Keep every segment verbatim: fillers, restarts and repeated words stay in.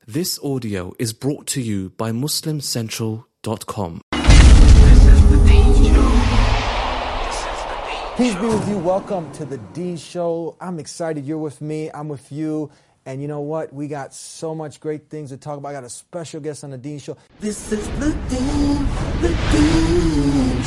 This audio is brought to you by Muslim Central dot com. Peace be with you. Welcome to the D Show. I'm excited you're with me. I'm with you. And you know what? We got so much great things to talk about. I got a special guest on the Dean Show. This is the Dean, the Dean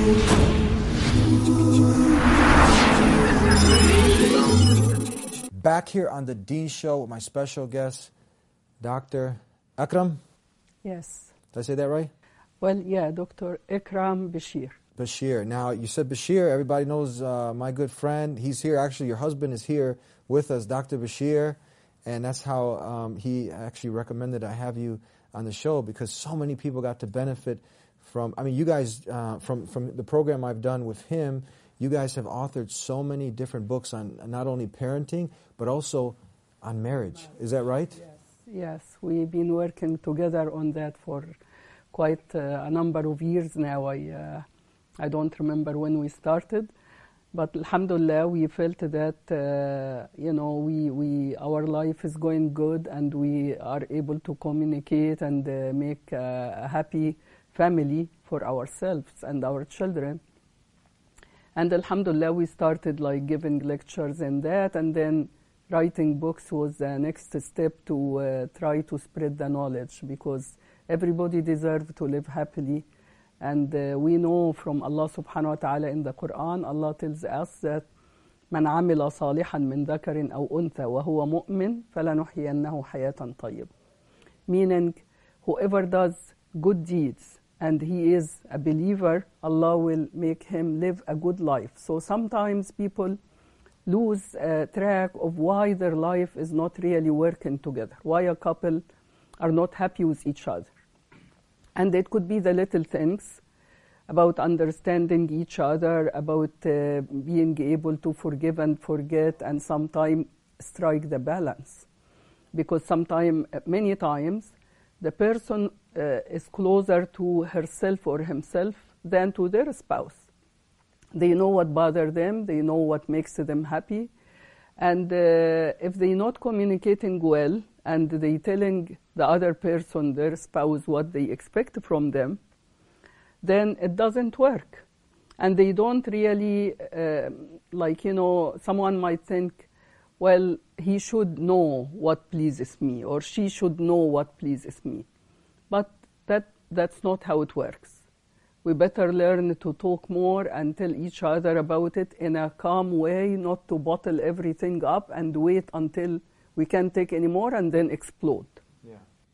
Show. Back here on the Dean Show with my special guest, Doctor Akram. Yes. Did I say that right? Well, yeah, Doctor Ikram Bashir. Bashir. Now, you said Bashir. Everybody knows uh, my good friend. He's here. Actually, your husband is here with us, Doctor Bashir. And that's how um, he actually recommended I have you on the show, because so many people got to benefit from, I mean, you guys, uh, from, from the program I've done with him, you guys have authored so many different books on not only parenting, but also on marriage. Is that right? Yes, yes. We've been working together on that for quite uh, a number of years now. I, uh, I don't remember when we started. But alhamdulillah, we felt that, uh, you know, we, we, our life is going good and we are able to communicate and uh, make uh, a happy family for ourselves and our children. And alhamdulillah, we started like giving lectures and that, and then writing books was the next step to uh, try to spread the knowledge, because everybody deserves to live happily. And uh, we know from Allah subhanahu wa ta'ala in the Quran, Allah tells us that من عمل صالحا من ذكر أو أنثى وهو مؤمن فلنحيينه حياة طيبة. Meaning, whoever does good deeds and he is a believer, Allah will make him live a good life. So sometimes people lose uh, track of why their life is not really working together, why a couple are not happy with each other. And it could be the little things about understanding each other, about uh, being able to forgive and forget, and sometimes strike the balance. Because sometimes, many times, the person uh, is closer to herself or himself than to their spouse. They know what bothers them, they know what makes them happy. And uh, if they're not communicating well, and they telling the other person, their spouse, what they expect from them, then it doesn't work. And they don't really, uh, like, you know, someone might think, well, he should know what pleases me, or she should know what pleases me. But that that's not how it works. We better learn to talk more and tell each other about it in a calm way, not to bottle everything up and wait until we can't take any more and then explode. Yeah.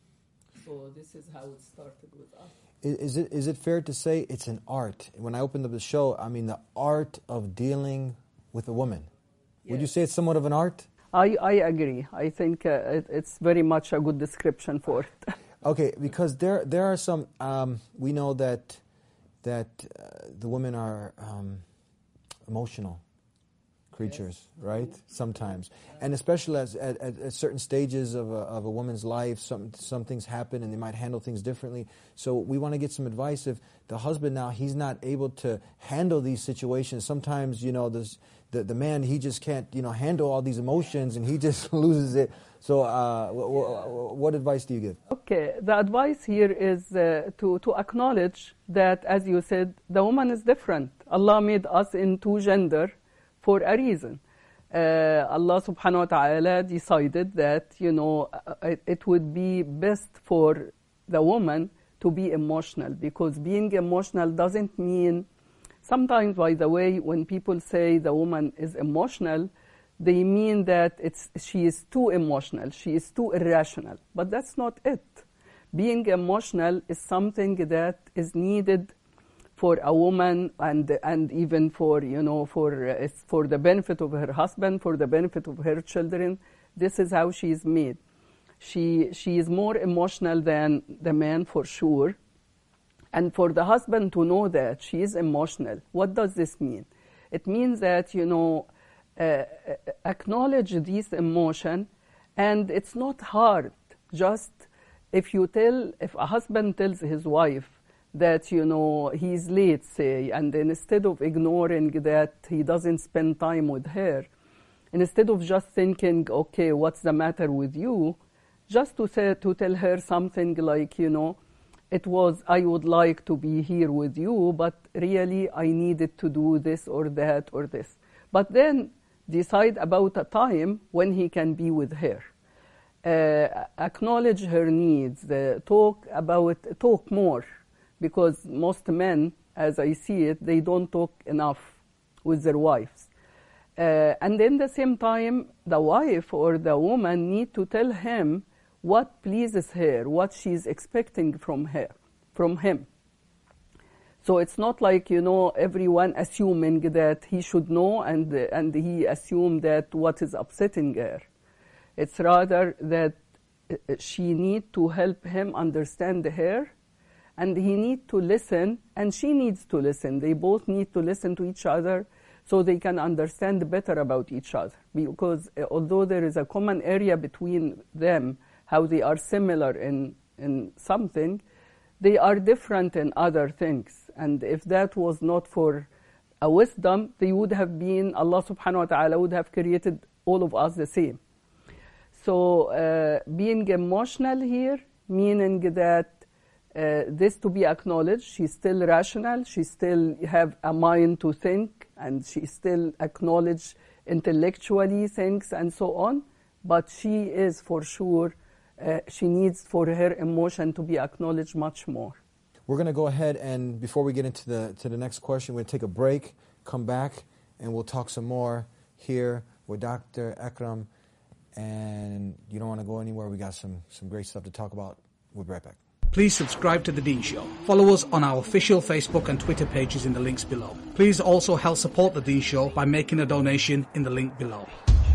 So this is how it started with us. Is, is it is it fair to say it's an art? When I opened up the show, I mean the art of dealing with a woman. Yes. Would you say it's somewhat of an art? I, I agree. I think uh, it, it's very much a good description for it. Okay, because there there are some, um, we know that, that uh, the women are um, emotional creatures, yes. Right? Sometimes. And especially as, at, at, at certain stages of a, of a woman's life, some some things happen and they might handle things differently. So we want to get some advice. If the husband now, he's not able to handle these situations, sometimes, you know, this, the, the man, he just can't, you know, handle all these emotions and he just loses it. So uh, w- w- what advice do you give? Okay, the advice here is uh, to, to acknowledge that, as you said, the woman is different. Allah made us in two gender for a reason. Uh, Allah subhanahu wa ta'ala decided that, you know, it, it would be best for the woman to be emotional, because being emotional doesn't mean, sometimes, by the way, when people say the woman is emotional, they mean that it's, she is too emotional, she is too irrational. But that's not it. Being emotional is something that is needed for a woman, and and even for, you know, for uh, for the benefit of her husband, for the benefit of her children. This is how she is made. She she is more emotional than the man, for sure. And for the husband to know that she is emotional, what does this mean? It means that, you know, uh, acknowledge this emotion, and it's not hard. Just if you tell, if a husband tells his wife that, you know, he's late, say, and then instead of ignoring that he doesn't spend time with her, instead of just thinking, okay, what's the matter with you, just to say, to tell her something like, you know, it was, I would like to be here with you, but really I needed to do this or that or this. But then decide about a time when he can be with her. Uh, acknowledge her needs, uh, talk about, talk more, because most men, as I see it, they don't talk enough with their wives. Uh, and in the same time, the wife or the woman need to tell him what pleases her, what she's expecting from her, from him. So it's not like, you know, everyone assuming that he should know and, uh, and he assumed that what is upsetting her. It's rather that she need to help him understand her, and he need to listen, and she needs to listen. They both need to listen to each other so they can understand better about each other. Because uh, although there is a common area between them, how they are similar in, in something, they are different in other things. And if that was not for a wisdom, they would have been, Allah subhanahu wa ta'ala would have created all of us the same. So uh, being emotional here, meaning that uh, this to be acknowledged, she's still rational, she still have a mind to think, and she still acknowledge intellectually things and so on, but she is for sure, uh, she needs for her emotion to be acknowledged much more. We're going to go ahead and, before we get into the, to the next question, we're going to take a break, come back, and we'll talk some more here with Doctor Akram. And you don't want to go anywhere. We got some, some great stuff to talk about. We'll be right back. Please subscribe to The Deen Show. Follow us on our official Facebook and Twitter pages in the links below. Please also help support The Deen Show by making a donation in the link below.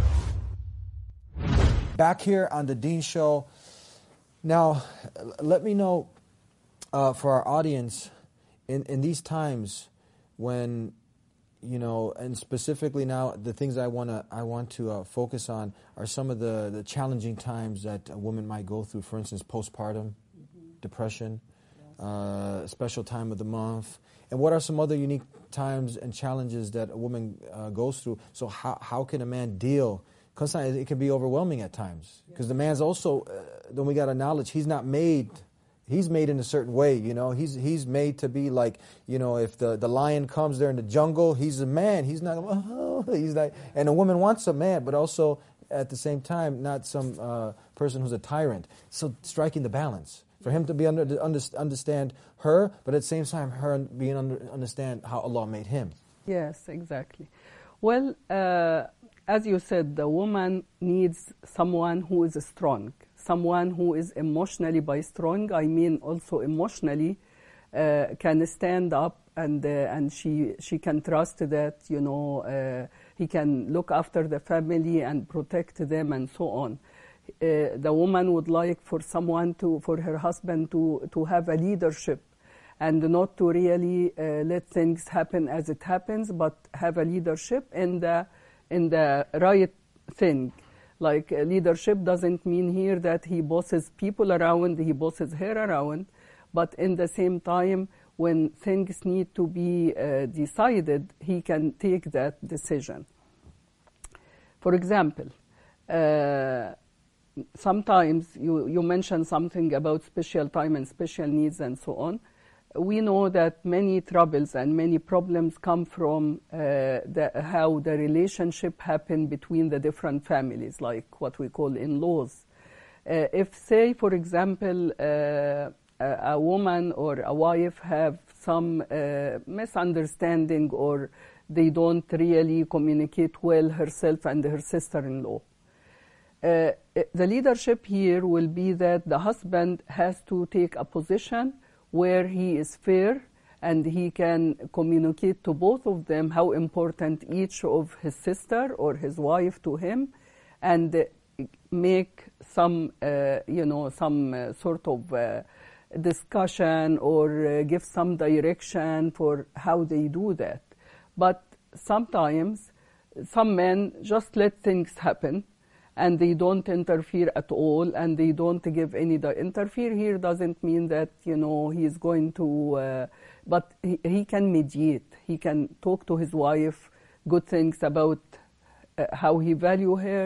Back here on The Deen Show. Now, let me know uh, for our audience, in, in these times when, you know, and specifically now, the things I want to I want to uh, focus on are some of the, the challenging times that a woman might go through. For instance, postpartum, mm-hmm. depression, yes. uh, special time of the month, and what are some other unique times and challenges that a woman uh, goes through. So how how can a man deal? Because it can be overwhelming at times. Because yes. the man's also, uh, then we got to acknowledge he's not made. He's made in a certain way, you know. He's he's made to be like, you know, if the, the lion comes there in the jungle, he's a man. He's not, oh, he's like, and a woman wants a man, but also at the same time, not some uh, person who's a tyrant. So striking the balance for him to be under to under, understand her, but at the same time, her being under understand how Allah made him. Yes, exactly. Well, uh, as you said, the woman needs someone who is strong. Someone who is emotionally, by strong, I mean also emotionally, uh, can stand up and uh, and she she can trust that, you know, uh, he can look after the family and protect them and so on. Uh, the woman would like for someone to, for her husband to, to have a leadership and not to really uh, let things happen as it happens, but have a leadership in the in the right thing. Like uh, leadership doesn't mean here that he bosses people around, he bosses her around, but in the same time, when things need to be uh, decided, he can take that decision. For example, uh, sometimes you, you mentioned something about special time and special needs and so on. We know that many troubles and many problems come from uh, the, how the relationship happen between the different families, like what we call in-laws. Uh, if, say, for example, uh, a, a woman or a wife have some uh, misunderstanding, or they don't really communicate well, herself and her sister-in-law, uh, the leadership here will be that the husband has to take a position where he is fair and he can communicate to both of them how important each of his sister or his wife to him, and uh, make some, uh, you know, some uh, sort of uh, discussion or uh, give some direction for how they do that. But sometimes some men just let things happen and they don't interfere at all, and they don't give any. The interfere here doesn't mean that, you know, he's going to, uh, but he, he can mediate. He can talk to his wife good things about uh, how he value her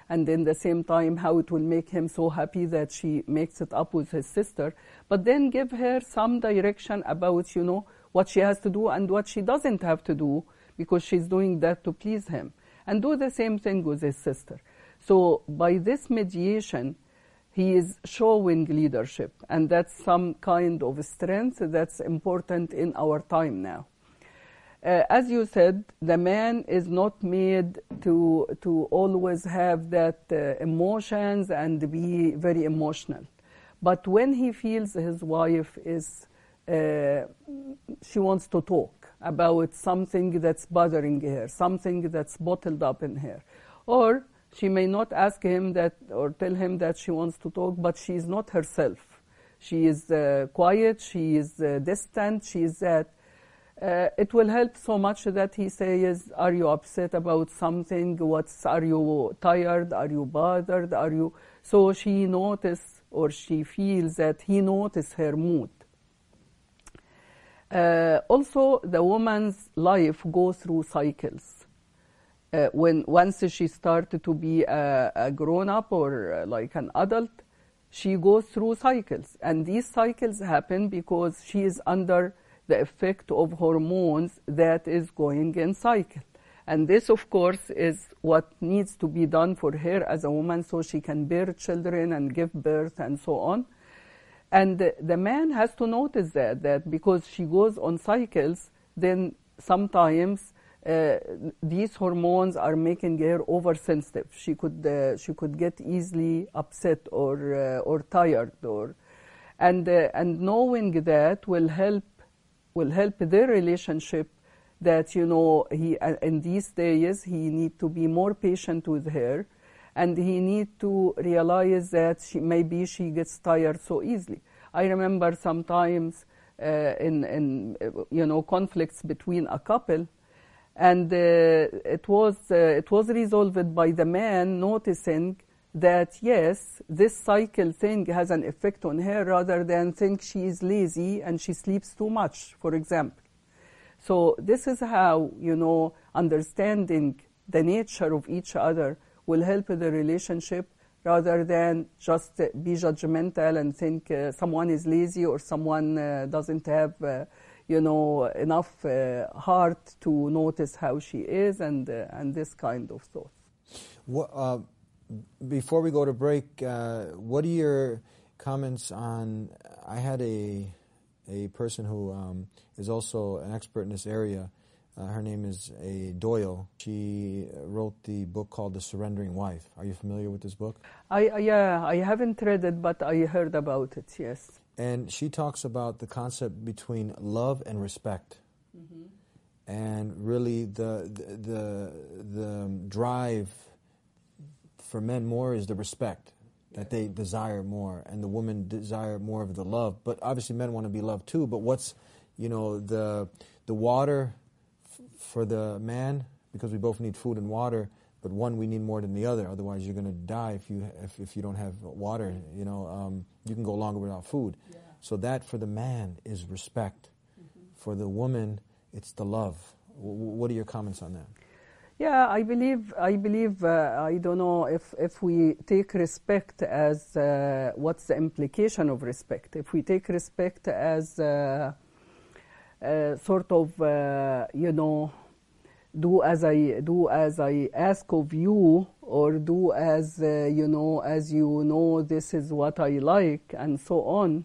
and in the same time how it will make him so happy that she makes it up with his sister, but then give her some direction about, you know, what she has to do and what she doesn't have to do, because she's doing that to please him. And do the same thing with his sister. So by this mediation, he is showing leadership, and that's some kind of strength that's important in our time now. Uh, as you said, the man is not made to to always have that uh, emotions and be very emotional. But when he feels his wife is, uh, she wants to talk about something that's bothering her, something that's bottled up in her, or she may not ask him that or tell him that she wants to talk, but she is not herself. She is uh, quiet, she is uh, distant, she is that. Uh, it will help so much that he says, are you upset about something? What's, are you tired? Are you bothered? Are you? So she notices, or she feels that he notices her mood. Uh, also, the woman's life goes through cycles. Uh, when once she started to be a, a grown-up or uh, like an adult, she goes through cycles. And these cycles happen because she is under the effect of hormones that is going in cycle. And this, of course, is what needs to be done for her as a woman so she can bear children and give birth and so on. And the, the man has to notice that, that because she goes on cycles, then sometimes uh, these hormones are making her oversensitive. She could, uh, she could get easily upset or, uh, or tired. or, and, uh, and knowing that will help will help their relationship, that, you know, he uh, in these days he need to be more patient with her, and he need to realize that she, maybe she gets tired so easily. I remember sometimes uh, in, in uh, you know, conflicts between a couple, and uh, it was uh, it was resolved by the man noticing that yes, this cycle thing has an effect on her, rather than think she is lazy and she sleeps too much, for example. So this is how, you know, understanding the nature of each other will help the relationship, rather than just be judgmental and think uh, someone is lazy or someone uh, doesn't have, uh, you know, enough uh, heart to notice how she is, and uh, and this kind of thoughts. What, uh, before we go to break, uh, what are your comments on? I had a a person who um, is also an expert in this area. Uh, her name is a Doyle. She wrote the book called The Surrendering Wife. Are you familiar with this book? I, I yeah, I haven't read it, but I heard about it, yes. And she talks about the concept between love and respect. Mm-hmm. And really the, the, the, the drive for men more is the respect, that they desire more, and the women desire more of the love. But obviously men want to be loved too, but what's, you know, the the water f- for the man, because we both need food and water, but one we need more than the other, otherwise you're going to die if you if, if you don't have water, you know, um, you can go longer without food. Yeah. So that for the man is respect. Mm-hmm. For the woman, it's the love. W- what are your comments on that? Yeah, I believe, I believe, uh, I don't know if, if we take respect as, uh, what's the implication of respect? If we take respect as uh, uh, sort of, uh, you know, do as I do as I ask of you, or do as, uh, you know, as you know, this is what I like, and so on,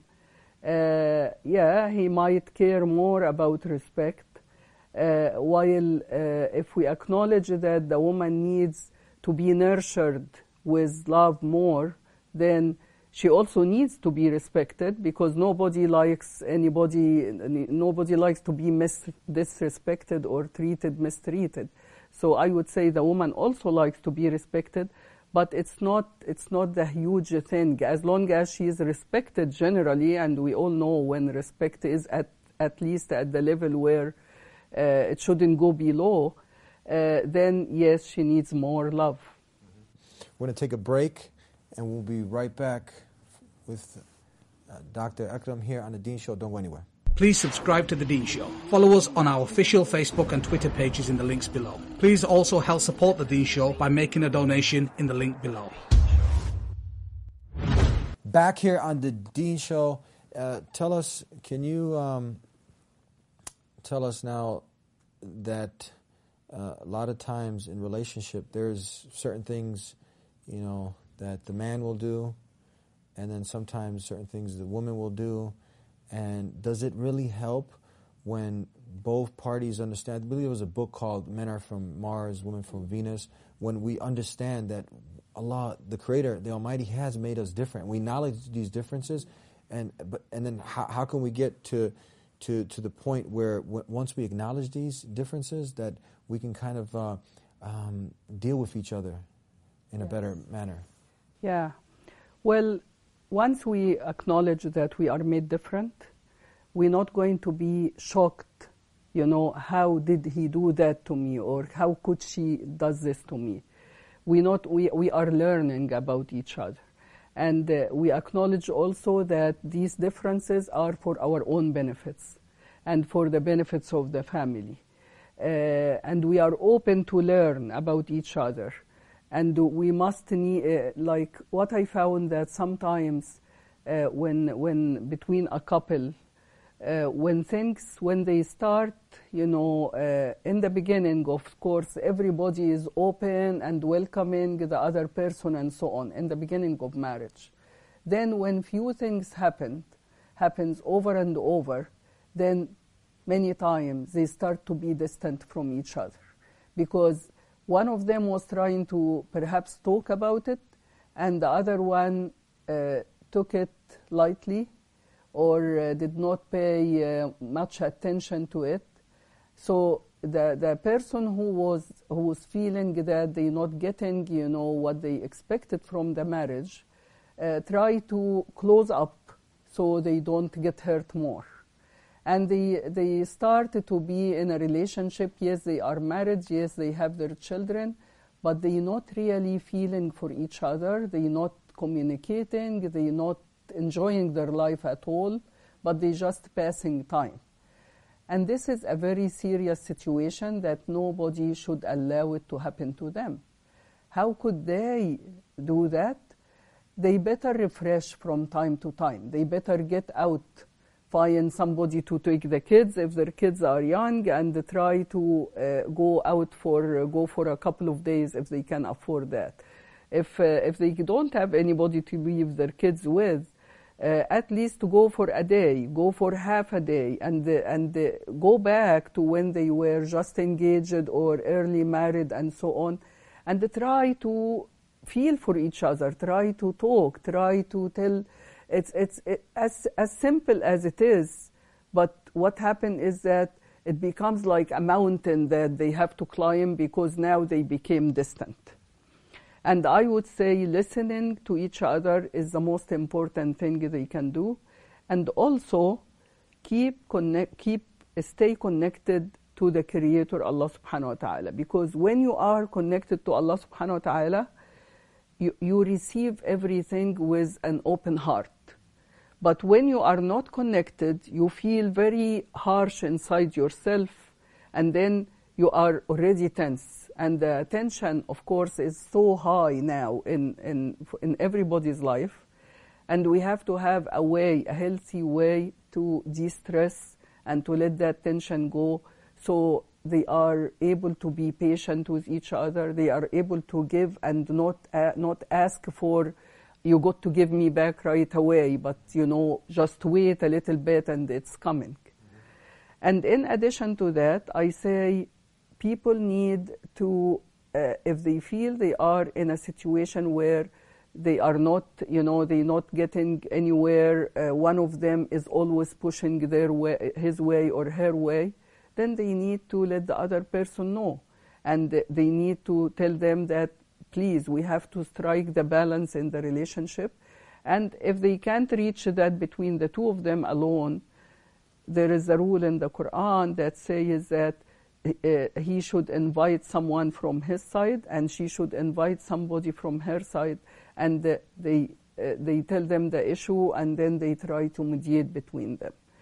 uh, yeah, he might care more about respect. Uh, while uh, if we acknowledge that the woman needs to be nurtured with love more, then she also needs to be respected, because nobody likes anybody, nobody likes to be mis- disrespected or treated mistreated. So I would say the woman also likes to be respected, but it's not it's not the huge thing. As long as she is respected generally, and we all know when respect is at at least at the level where Uh, it shouldn't go below, uh, then yes, she needs more love. Mm-hmm. We're going to take a break, and we'll be right back with uh, Doctor Akram here on the Deen Show. Don't go anywhere. please subscribe to The Dean Show. Follow us on our official Facebook and Twitter pages in the links below. Please also help support The Dean Show by making a donation in the link below. Back here on The Dean Show, uh, tell us, can you um, tell us now that uh, a lot of times in relationship there's certain things, you know, that the man will do, and then sometimes certain things the woman will do. And does it really help when both parties understand? I believe there was a book called Men Are From Mars, Women From Venus. When we understand that Allah, the Creator, the Almighty, has made us different. We acknowledge these differences, and but and then how, how can we get to to to the point where w- once we acknowledge these differences, that we can kind of uh, um, deal with each other in a better manner? Yeah. Well, once we acknowledge that we are made different, we're not going to be shocked, you know, how did he do that to me, or how could she does this to me. We not we, we are learning about each other. And uh, we acknowledge also that these differences are for our own benefits and for the benefits of the family. Uh, and we are open to learn about each other. And we must need, uh, like what I found that sometimes uh, when when between a couple, uh, when things, when they start, you know, uh, in the beginning, of course, everybody is open and welcoming the other person and so on, in the beginning of marriage. Then when few things happen, happens over and over, then many times they start to be distant from each other, because one of them was trying to perhaps talk about it, and the other one uh, took it lightly or uh, did not pay uh, much attention to it. So the the person who was who was feeling that they're not getting, you know, what they expected from the marriage, uh, try to close up so they don't get hurt more. And they, they started to be in a relationship. Yes, they are married. Yes, they have their children. But they're not really feeling for each other. They're not communicating. They're not enjoying their life at all. But they're just passing time. And this is a very serious situation that nobody should allow it to happen to them. How could they do that? They better refresh from time to time. They better get out, find somebody to take the kids if their kids are young, and try to uh, go out for uh, go for a couple of days if they can afford that. If uh, if they don't have anybody to leave their kids with, uh, at least to go for a day, go for half a day, and uh, and uh, go back to when they were just engaged or early married and so on, and try to feel for each other, try to talk, try to tell. It's it's it, as as simple as it is, but what happened is that it becomes like a mountain that they have to climb because now they became distant. And I would say listening to each other is the most important thing they can do, and also keep connect, keep stay connected to the Creator Allah Subhanahu wa Taala, because when you are connected to Allah Subhanahu wa Taala, you, you receive everything with an open heart. But when you are not connected, you feel very harsh inside yourself, and then you are already tense. And the tension, of course, is so high now in, in, in everybody's life. And we have to have a way, a healthy way to de-stress and to let that tension go, so they are able to be patient with each other. They are able to give and not uh, not ask for, you got to give me back right away, but, you know, just wait a little bit and it's coming. Mm-hmm. And in addition to that, I say people need to, uh, if they feel they are in a situation where they are not, you know, they're not getting anywhere, uh, one of them is always pushing their way, his way or her way, then they need to let the other person know. And they need to tell them that, please, we have to strike the balance in the relationship. And if they can't reach that between the two of them alone, there is a rule in the Quran that says that uh, he should invite someone from his side and she should invite somebody from her side, and uh, they, uh, they tell them the issue and then they try to mediate between them.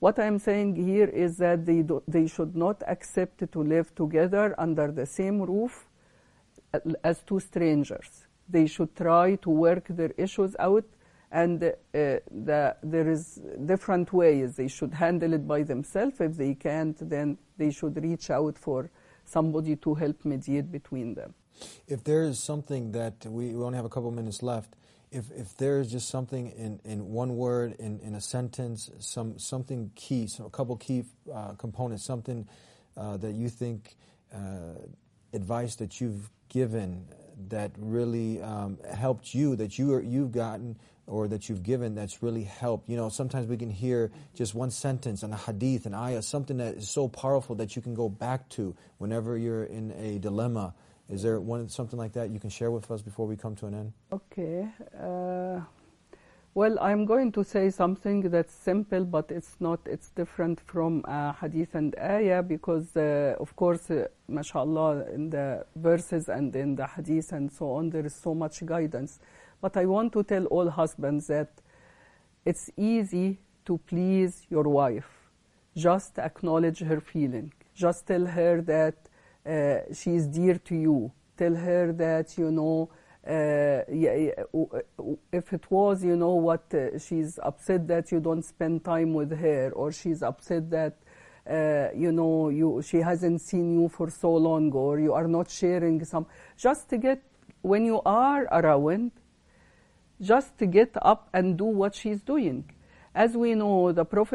What I'm saying here is that they, do, they should not accept to live together under the same roof as two strangers. They should try to work their issues out, and uh, the, there is different ways. They should handle it by themselves. If they can't, then they should reach out for somebody to help mediate between them. If there is something that, we, we only have a couple minutes left, if if there is just something in, in one word, in, in a sentence, some something key, so a couple key uh, components, something uh, that you think, uh, advice that you've given that really um, helped you, that you are, you've gotten or that you've given that's really helped. You know, sometimes we can hear just one sentence and a hadith, an ayah, something that is so powerful that you can go back to whenever you're in a dilemma. Is there one something like that you can share with us before we come to an end? Okay. Uh, well, I'm going to say something that's simple, but it's not. It's different from uh, hadith and ayah because, uh, of course, uh, mashallah, in the verses and in the hadith and so on, there is so much guidance. But I want to tell all husbands that it's easy to please your wife. Just acknowledge her feeling. Just tell her that Uh, she is dear to you. Tell her that, you know, uh, yeah, if it was, you know, what uh, she's upset that you don't spend time with her, or she's upset that, uh, you know, you she hasn't seen you for so long, or you are not sharing some. Just to get, when you are around, just to get up and do what she's doing. As we know, the Prophet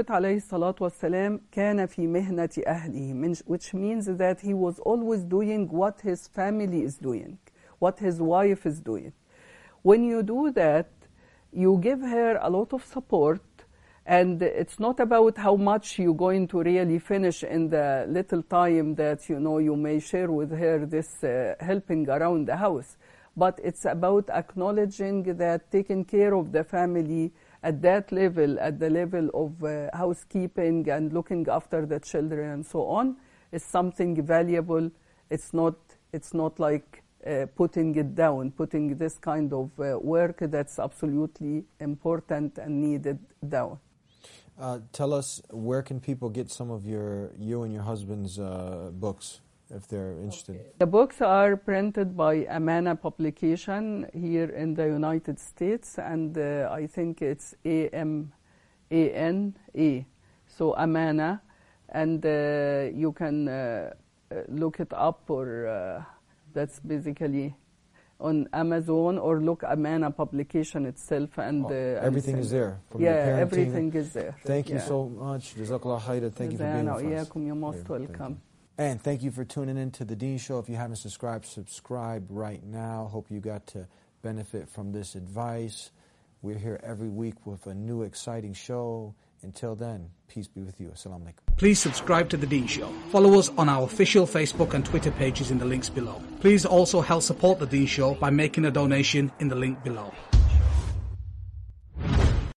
ﷺ كان في مهنة أهله, which means that he was always doing what his family is doing, what his wife is doing. When you do that, you give her a lot of support, and it's not about how much you're going to really finish in the little time that, you know, you may share with her this uh, helping around the house, but it's about acknowledging that taking care of the family at that level, at the level of uh, housekeeping and looking after the children and so on, is something valuable. It's not, it's not like uh, putting it down, putting this kind of uh, work that's absolutely important and needed down. Uh, tell us, where can people get some of your, you and your husband's uh, books, if they're interested? Okay. The books are printed by Amana Publication here in the United States, and uh, I think it's A M A N A, so Amana, and uh, you can uh, look it up, or uh, that's basically on Amazon, or look Amana Publication itself, and oh, uh, everything and is there. From yeah, the everything is there. Thank you yeah. so much. Jazakallah khairan. Thank you for being with us. You're most welcome. And thank you for tuning in to The Deen Show. If you haven't subscribed, subscribe right now. Hope you got to benefit from this advice. We're here every week with a new exciting show. Until then, peace be with you. Assalamu alaikum. Please subscribe to The Deen Show. Follow us on our official Facebook and Twitter pages in the links below. Please also help support The Deen Show by making a donation in the link below.